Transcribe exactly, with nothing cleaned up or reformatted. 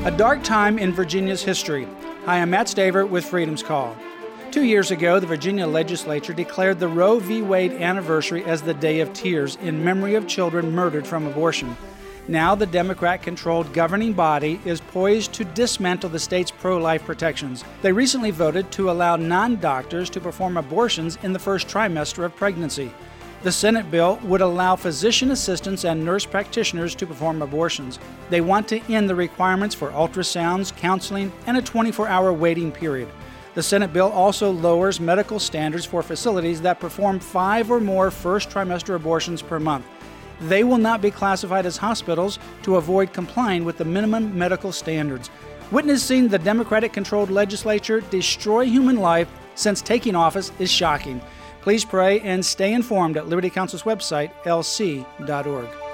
A dark time in Virginia's history. Hi, I'm Matt Staver with Freedom's Call. Two years ago, the Virginia legislature declared the Roe v. Wade anniversary as the Day of Tears in memory of children murdered from abortion. Now the Democrat-controlled governing body is poised to dismantle the state's pro-life protections. They recently voted to allow non-doctors to perform abortions in the first trimester of pregnancy. The Senate bill would allow physician assistants and nurse practitioners to perform abortions. They want to end the requirements for ultrasounds, counseling, and a twenty-four hour waiting period. The Senate bill also lowers medical standards for facilities that perform five or more first trimester abortions per month. They will not be classified as hospitals to avoid complying with the minimum medical standards. Witnessing the Democratic-controlled legislature destroy human life since taking office is shocking. Please pray and stay informed at Liberty Counsel's website, L C dot org.